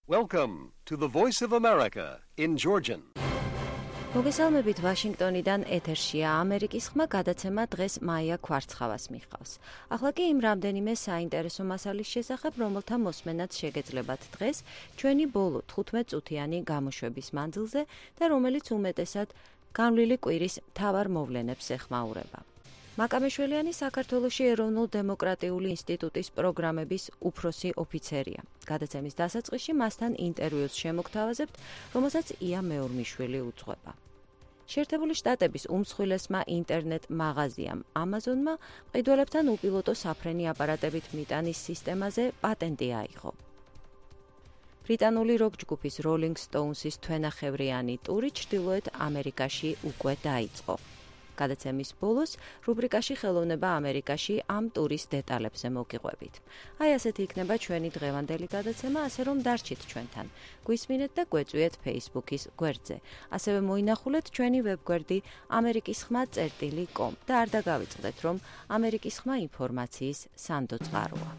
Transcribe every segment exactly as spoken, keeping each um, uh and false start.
Welcome to the Voice of America in Georgian. მოგესალმებით ვაშინგტონიდან ეთერშია ამერიკის ხმა გადაცემა დღეს მაია ქვარცხავას მიჰყავს. ახლა კი იმ რამდენიმე საინტერესო მასალის შესახებ, რომელთა მოსმენაც შეგეძლებათ დღეს ჩვენი ბოლო თხუთმეტ წუთიანი გამოშვების მანძილზე და რომელიც უმეტესად განვლილი კვირის მთავარ მოვლენებს ეხმაურება. მაკამეშველიანი საქართველოში ეროვნულ დემოკრატიული ინსტიტუტის პროგრამების უფროსი ოფიცერია. გადაცემის დასაწყისში მასთან ინტერვიუს შემოგთავაზებთ, რომელსაც ია მეორმიშვილი უძღვება. შეერთებული შტატების უმსხვილესმა ინტერნეტ მაღაზიამ Amazon-მა მყიდველებთან უპილოტო საფრენი აპარატებით მიტანის სისტემაზე პატენტი აიღო. ბრიტანული როკ ჯგუფის Rolling Stones-ის თვენახევრიანი ტური ჩრდილოეთ ამერიკაში უკვე დაიწყო. გადაცემის ბოლოს რუბრიკაში ხელოვნება ამერიკაში ამ ტურის დეტალებზე მოგიყვებით. აი ასეთი იქნება ჩვენი დღევანდელი გადაცემა, ასე რომ დარჩით ჩვენთან. გვისმინეთ და გვეწვიეთ Facebook-ის გვერდზე. ასევე მოინახულეთ ჩვენი ვებგვერდი ამერიკის ხმა წერტილი კომ და არ დაგავიწყდეთ, რომ ამერიკის ხმა ინფორმაციის სანდო წყაროა.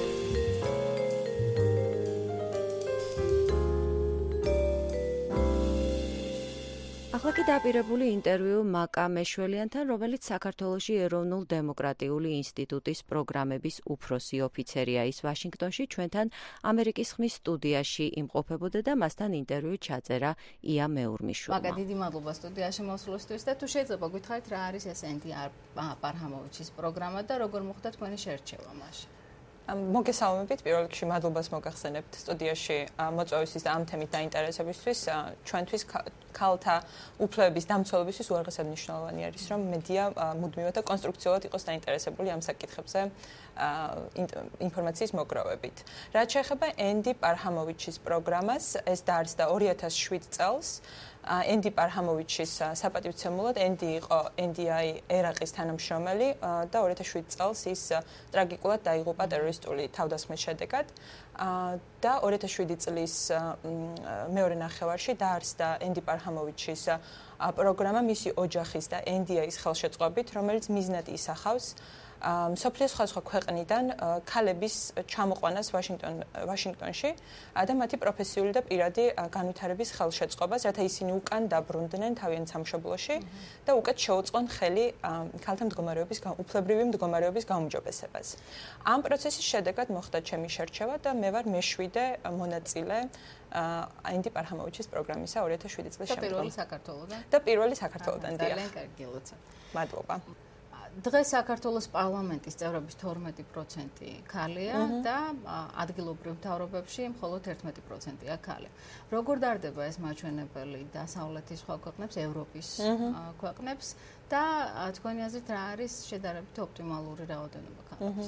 ახლა კი დაპირებული ინტერვიუ მაკა მეშველიანთან, რომელიც საქართველოში ეროვნულ დემოკრატიული ინსტიტუტის პროგრამების უფროსი ოფიცერია. ის ვაშინგტონში ჩვენთან ამერიკის ხმის სტუდიაში იმყოფებოდა და მასთან ინტერვიუ ჩაწერა ია მეორმიშვილმა. მაკა, დიდი მადლობა სტუდიაში მოსვლისთვის და თუ შეიძლება გითხარით რა არის ეს ენდი პარჰამოვიჩის პროგრამა და როგორ მოხდა თქვენი შერჩევა მაშინ? მოგესალმებით, პირველ რიგში მადლობას მოგახსენებთ სტუდიაში მოწვევისთვის და ამ თემით დაინტერესებისთვის. ჩვენთვის ქალთა უფლებების დამცველებისთვის უაღრესად მნიშვნელოვანი არის, რომ მედია მუდმივად და კონსტრუქციულად იყოს დაინტერესებული ამ საკითხებზე ინფორმაციის მოგროვებით. რაც შეეხება ენდი პარჰამოვიჩის პროგრამას, ეს დაარსდა ორი ათას შვიდ წელს. ენდი პარჰამოვიჩის საპატივცემულოდ ენდი იყო ენ დი აი ერაყის თანამშრომელი და ორი ათას შვიდ წელს ის ტრაგიკულად დაიღუპა ტერორისტული თავდასხმის შედეგად და ორი ათას შვიდი წლის მეორე ნახევარში დაარსდა ენდი პარჰამოვიჩის პროგრამა მისი ოჯახის და ენ დი აის ხელშეწყობით, რომელიც მიზნად ისახავს მსოფლიოს სხვადასხვა ქვეყნიდან ქალების ჩამოყვანას ვაშინგტონში და მათი პროფესიული და პირადი განვითარების ხელშეწყობას, რათა ისინი უკან დაბრუნდნენ თავიანთ სამშობლოში და უკეთ შეუწყონ ხელი ქალთა მდგომარეობის უფლებრივი მდგომარეობის გაუმჯობესებას. ამ პროცესის შედეგად მოხდა ჩემი შერჩევა და მე ვარ მეშვიდე მონაწილე ენდი პარჰამოვიჩის პროგრამისა ორი ათას შვიდი წლის შემდგომ. და პირველი საქართველოდან? და პირველი საქართველოდან, დიახ. ძალიან კარგი, ლოცვა. მადლობა. დღეს საქართველოს პარლამენტის წევრების თორმეტი პროცენტი ქალია და ადგილობრივ მთავრობებში მხოლოდ ერთმეტი პროცენტია ქალი. როგორ დარდება ეს მაჩვენებელი დასავლეთის სხვა ქვეყნებს, ევროპის ქვეყნებს და თქვენი აზრით რა არის შედარებით ოპტიმალური რაოდენობა ქალების?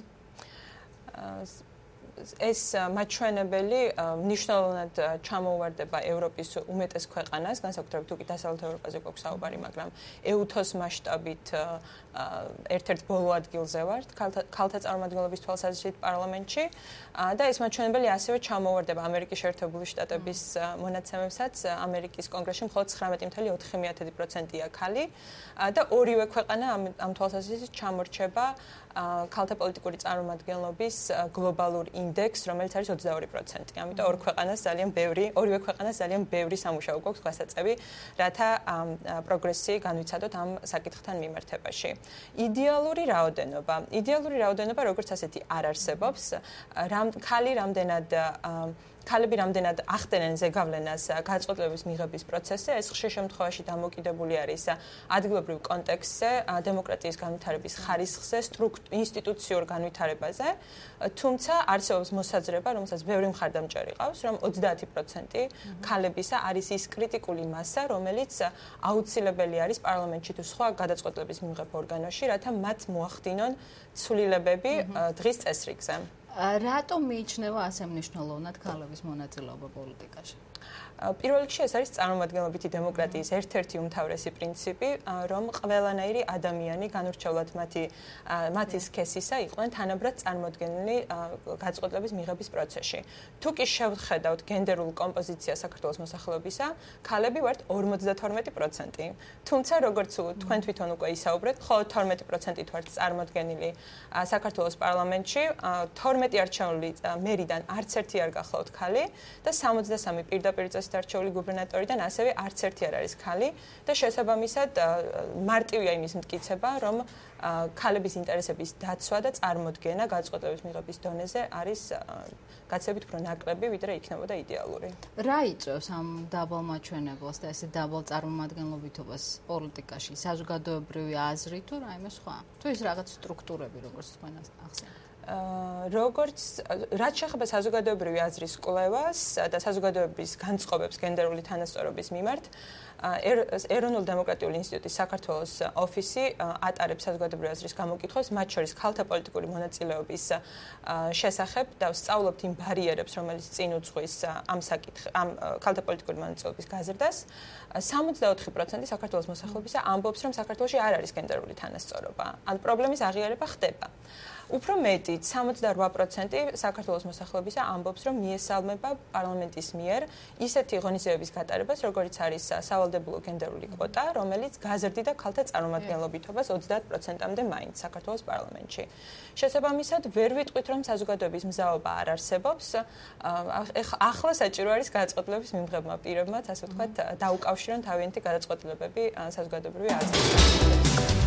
ეს მაჩვენებელი მნიშვნელოვნად ჩამოუვარდება ევროპის უმეტეს ქვეყანას, განსაკუთრებით უკეთ დასავლეთ ევროპაზე გვაქვს საუბარი, მაგრამ ეუთოს მასშტაბით ერთ-ერთ ბოლო ადგილზე ვართ ქალთა წარმომადგენლობის თვალსაზრისით პარლამენტში და ეს მაჩვენებელი ასევე ჩამოუვარდება ამერიკის შეერთებული შტატების მონაცემებსაც. ამერიკის კონგრესში მხოლოდ ცხრამეტი წუთი ოთხი პროცენტია ქალი და ორივე ქვეყანა ამ თვალსაზრისით ჩამორჩება ქალთა პოლიტიკური წარმომადგენლობის გლობალურ ინდექსს, რომელიც არის ოცდაორი პროცენტი. ამიტომ ორ ქვეყანას ძალიან ბევრი, ორივე ქვეყანას ძალიან ბევრი სამუშაო გვაქვს გასაწევი, რათა პროგრესი განვიცადოთ ამ საკითხთან მიმართებაში. იდეალური რაოდენობა. იდეალური რაოდენობა როგორც ასეთი არ არსებობს. ქალი რამდენად ქალები რამდენად ახდენენ ზეგავლენას გადაწყვეტილების მიღების პროცესზე, ეს ხშირ შემთხვევაში დამოკიდებული არის ადგილობრივ კონტექსტზე, დემოკრატიის განვითარების ხარისხზე, ინსტიტუციურ განვითარებაზე, თუმცა არსებობს მოსაზრება, რომელსაც ბევრი მხარდამჭერი ყავს, რომ ოცდაათი პროცენტი ქალებისა არის ის კრიტიკული მასა, რომელიც აუცილებელი არის პარლამენტში თუ სხვა გადაწყვეტილების მიღებ ორგანოში, რათა მათ მოახდინონ ცვლილებები დღის წესრიგზე. რატომ მიიჩნევა ასე მნიშვნელოვნად ქალების მონაწილეობა პოლიტიკაში? პირველ რიგში ეს არის წარმომადგენლობითი დემოკრატიის ერთ-ერთი უმთავრესი პრინციპი, რომ ყველანაირი ადამიანი განურჩევლად მათი მათი სქესისა იყვნენ თანაბრად წარმოდგენილი გადაწყვეტილების მიღების პროცესში. თუ კი შევხედავთ გენდერულ კომპოზიციას საქართველოს მოსახლეობისა, ქალები ვართ ორმოცდათორმეტი პროცენტი. თუმცა როგორც თქვენ თვითონ უკვე ისაუბრეთ, მხოლოდ თორმეტი პროცენტით ვართ წარმოდგენილი საქართველოს პარლამენტში, თორმეტი არჩეული მერიდან არც ერთი არ გახლავთ ქალი და სამოცდასამი პირდაპირ არჩეული გუბერნატორიდან ასევე არც ერთი არ არის ქალი და შესაბამისად მარტივია იმის მტკიცება, რომ ქალების ინტერესების დაცვა და წარმოდგენა გადაწყვეტილების მიღების დონეზე არის გაცილებით უფრო ნაკლები, ვიდრე იქნებოდა იდეალური. რა იწვევს ამ დაბალ მაჩვენებელს და ესე დაბალ წარმომადგენლობითობას პოლიტიკაში? საზოგადოებრივი აზრი თუ რაიმე სხვა? თუ ის რაღაც სტრუქტურები, როგორც თქვენ ახსენეთ? როგორც რაც შეეხება საზოგადოებრივი აზრის კვლევას და საზოგადოების განწყობებს გენდერული თანასწორობის მიმართ, ეროვნულ დემოკრატიული ინსტიტუტის საქართველოს ოფისი ატარებს საზოგადოებრივი აზრის გამოკითხვას, მათ შორის ქალთა პოლიტიკური მონაწილეობის შესახებ და ვსწავლობთ იმ ბარიერებს, რომელიც წინ უძღვის ამ საკითხ ამ ქალთა პოლიტიკური მონაწილეობის გაზრდას. სამოცდაოთხი პროცენტი საქართველოს მოსახლეობისა ამბობს, რომ საქართველოში არ არის გენდერული თანასწორობა. ან პრობლემის აღიარება ხდება. უფრო მეტიც, სამოცდარვა პროცენტი საქართველოს მოსახლეობისა ამბობს, რომ მიესალმება პარლამენტის მიერ ისეთი ღონისძიებების გატარებას, როგორც არის სავალდებულო გენდერული კვოტა, რომელიც გაზრდიდა ქალთა წარმომადგენლობითობას ოცდაათ პროცენტამდე მაინც საქართველოს პარლამენტში. შესაბამისად, ვერ ვიტყვით, რომ საზოგადოების მზაობა არ არსებობს. ახლა საჭირო არის გადაწყვეტილების მიმღებმა პირებმაც, ასე ვთქვათ, დაუკავშირონ თავიანთი გადაწყვეტილებები საზოგადოებრივი აზრით.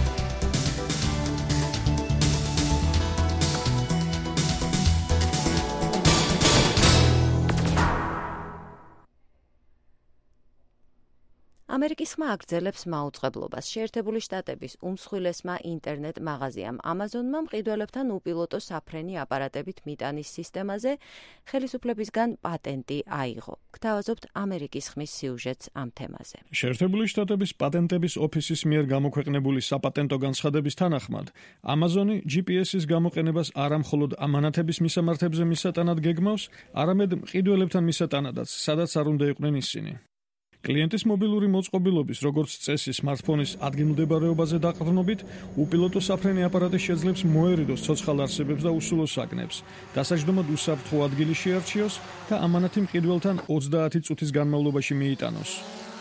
ამერიკის ხმა აგრძელებს მაუწყებლობას. შეერთებული შტატების უმსხვილესმა ინტერნეტ მაღაზიამ Amazon-მა მყიდველებთან უპილოტო საფრენი აპარატებით მიტანის სისტემაზე ხელისუფლებისგან პატენტი აიღო. გთავაზობთ ამერიკის ხმის სიუჟეტს ამ თემაზე. შეერთებული შტატების პატენტების ოფისის მიერ გამოქვეყნებული საპატენტო განცხადების თანახმად, Amazon-ი ჯი პი ეს-ის გამოყენებას არა მხოლოდ ამანათების მისამართებზე მისატანად გეგმავს, არამედ მყიდველებთან მისატანადაც, სადაც არ უნდა იყვნენ ისინი. კლიენტის მობილური მოწყობილობის, როგორც წესი სმარტფონის ადგილმდებარეობაზე დაყრდნობით, უპილოტო საფრენი აპარატი შეძლებს მოერიდოს ცოცხალ არსებებს და усულო საგნებს, დასაჯდომად უსაფრთხო ადგილი შეარჩიოს და ამანათი მყიდველთან ოცდაათი წუთის განმავლობაში მიიტანოს.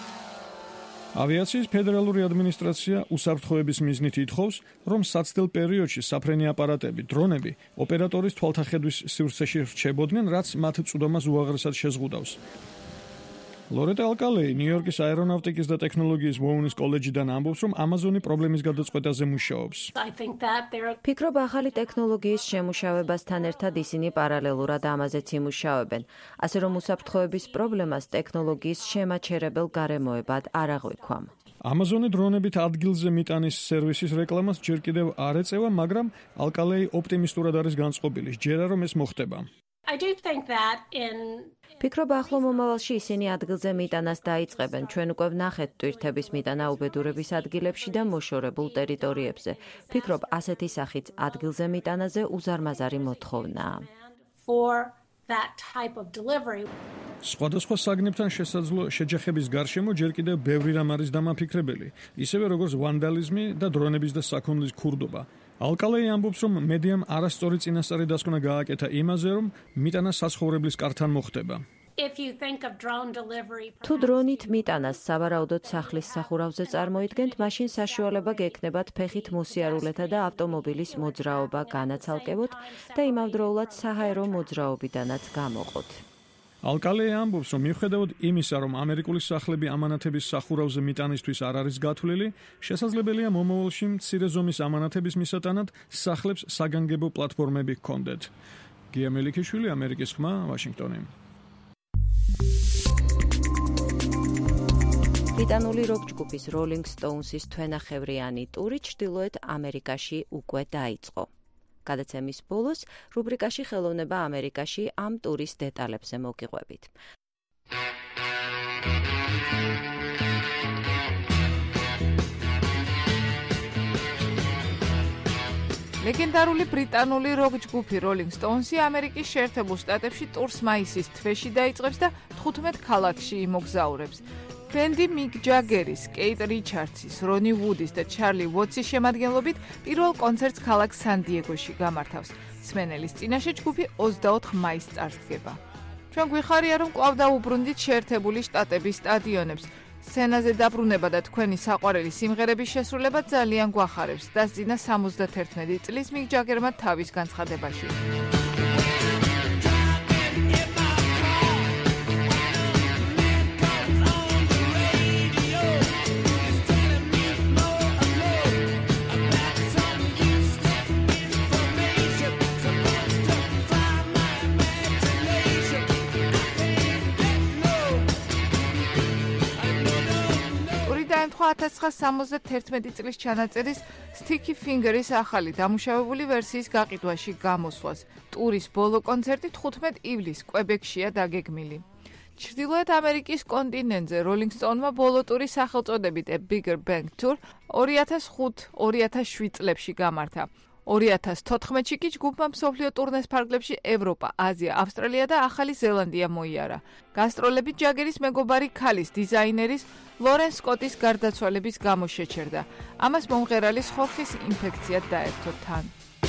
ავიაციის ფედერალური ადმინისტრაცია უსაფრთხოების მიზნით ითხოვს, რომ საცდელ პერიოდში საფრენი აპარატები, დრონები, ოპერატორის თვალთახედვის სივრცეში რჩებოდნენ, რაც მათ წვდომას უაღრესად შეზღუდავს. ლორეტა ალკალეი ნიუ-იორკის აერონავტიკის და ტექნოლოგიის ვოუნის კოლეჯიდან ამბობს, რომ Amazon-ი პრობლემის გადაწყვეტაზე მუშაობს. ფიქრობ, ახალი ტექნოლოგიის შემუშავებასთან ერთად ისინი პარალელურად ამაზეც იმუშავებენ, ასე რომ უსაფრთხოების პრობლემას ტექნოლოგიის შემაჩერებელ გარემოებად არ აღვიქვამ. Amazon-ი დრონებით ადგილზე მიტანის სერვისის რეკლამას ჯერ კიდევ არ ეწევა, მაგრამ ალკალეი ოპტიმისტურად არის განწყობილი, ჯერა რომ ეს მოხდება. I do think that in ფიქრობ, ახლო მომავალში ისინი ადგილზე მიტანას დაიწყებენ. ჩვენ უკვე ვნახეთ ტვირთების მიტანა უბედურების ადგილებში და მოშორებულ ტერიტორიებზე. ფიქრობ, ასეთი სახით ადგილზე მიტანაზე უზარმაზარი მოთხოვნაა. for that type of delivery. სხვადასხვა საგნებთან შესაძლო შეჯახების გარშემო ჯერ კიდევ ბევრი რამ არის დამაფიქრებელი, ისევე როგორც ვანდალიზმი და დრონების და საქონლის ქურდობა. ალკალეი ამბობს, რომ მედიამ არასწორი წინასწარი დასკვნა გააკეთა იმაზე, რომ მიტანა საცხოვრებლის კართან მოხდება. If you think of drone delivery, თუ დრონით მიტანას სავარაუდოდ სახლის სახურავზე წარმოიდგენთ, მაშინ საშუალება გექნებათ ფეხით მოსიარულეთა და ავტომობილის მოძრაობა განაცალკევოთ და იმავდროულად საჰაერო მოძრაობიდანაც გამოყოთ. ალკალეი ამბობს, რომ მიუხედავად იმისა, რომ ამერიკული სახლები ამანათების სახურავზე მიტანისთვის არ არის გათვლილი, შესაძლებელია მომავალში მცირე ზომის ამანათების მისატანად სახლებს საგანგებო პლატფორმები ჰქონდეთ. გია მელიქიშვილი, ამერიკის ხმა, ვაშინგტონი. ბრიტანული როკ ჯგუფის Rolling Stones-ის თვენახევრიანი ტური ჩრდილოეთ ამერიკაში უკვე დაიწყო. გადაცემის ბოლოს რუბრიკაში ხელოვნება ამერიკაში ამ ტურის დეტალებზე მოგიყვებით. ლეგენდარული ბრიტანული როკ ჯგუფი Rolling Stones-ი ამერიკის შეერთებულ შტატებში ტურს მაისის თვეში დაიწყებს და თხუთმეტ ქალაქში იმოგზაურებს. ბენდი მიკ ჯაგერის, კეიტ რიჩარდსის, რონი ვუდის და ჩარლი ვოტსის შემადგენლობით პირველ კონცერტს ქალაქ სან-დიეგოში გამართავს. მსმენელის წინაშე ჯგუფი ოცდაოთხ მაისს წარსდგება. ჩვენ გვიხარია, რომ კვლავ დაუბრუნდით შეერთებული შტატების სტადიონებს. სცენაზე დაბრუნება და თქვენი საყვარელი სიმღერების შესრულება ძალიან გვახარებს. დასძინა სამოცდათერთმეტი წლის მიკ ჯაგერმა თავის განცხადებაში. ათას ცხრაასა სამოცდათერთმეტი წლის ჩანაწერის Sticky Fingers-ის ახალი დამუშავებული ვერსიის გაყიდვაში გამოსვლას. ტურის ბოლო კონცერტი თხუთმეტ ივლისს კვებეკშია დაგეგმილი. ჩრდილოეთ ამერიკის კონტინენტზე Rolling Stone-მა ბოლო ტურის სახელწოდებით A Bigger Bang Tour ორი ათას ხუთი ორი ათას შვიდ წლებში გამართა. ორი ათას თოთხმეტში კი ჯგუფმა მსოფლიო ტურნეს ფარგლებში ევროპა, აზია, ავსტრალია და ახალი ზელანდია მოიარა. გასტროლებით ჯაგერის მეგობარი ქალის დიზაინერის ლორენ სკოტის გარდაცვალების გამო შეჩერდა. ამას მომღერალის ხორხის ინფექცია დაერთო თან.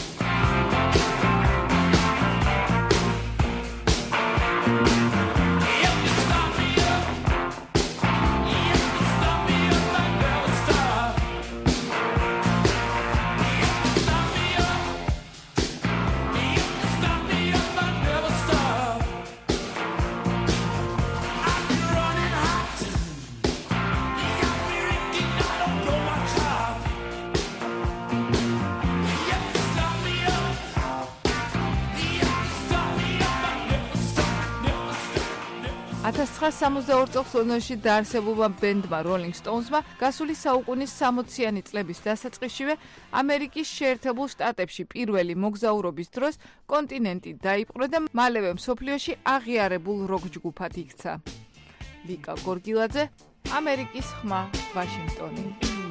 ათას ცხრაასა სამოცდაორი წელს ლონდონში დაარსებულმა ბენდმა Rolling Stones-მა გასული საუკუნის სამოციანი წლების დასაწყისშივე ამერიკის შეერთებულ შტატებში პირველი მოგზაურობის დროს კონტინენტი დაიპყრო და მალევე მსოფლიოში აღიარებულ როკ ჯგუფად იქცა. ლიკა გორგილაძე, ამერიკის ხმა, ვაშინგტონი.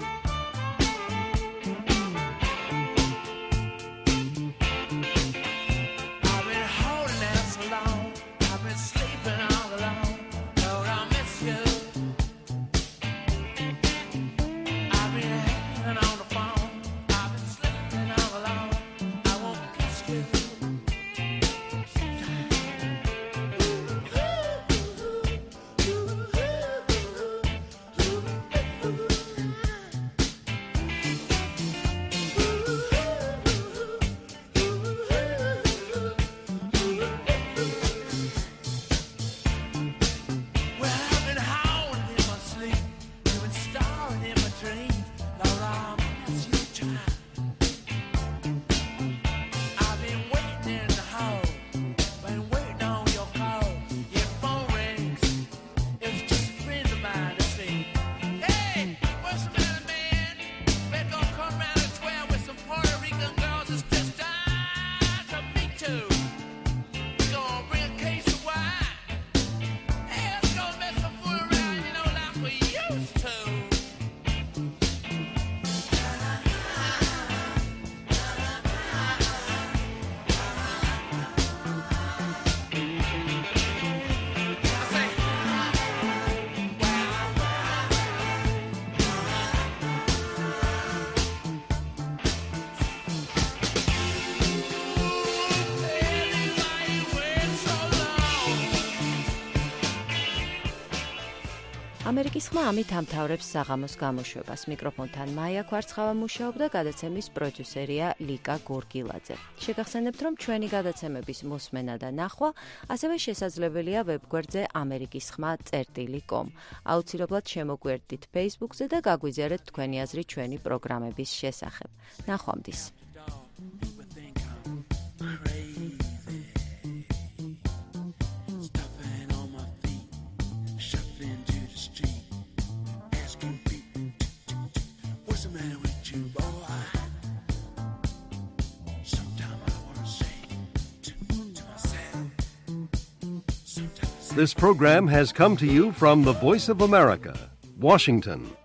ამერიკის ხმა ამით ამთავრებს საღამოს გამოშვებას. მიკროფონთან მაია კვარცხავა მუშაობდა, გადაცემის პროდიუსერია ლიკა გორგილაძე. შეგახსენებთ, რომ ჩვენი გადაცემების მოსმენა და ნახვა ასევე შესაძლებელია ვებგვერდზე ამერიკის ხმა წერტილი კომ. აუცილებლად შემოგვერდით Facebook-ზე და გაგვიზიარეთ თქვენი აზრი ჩვენი პროგრამების შესახებ. ნახვამდის. This program has come to you from the Voice of America, Washington.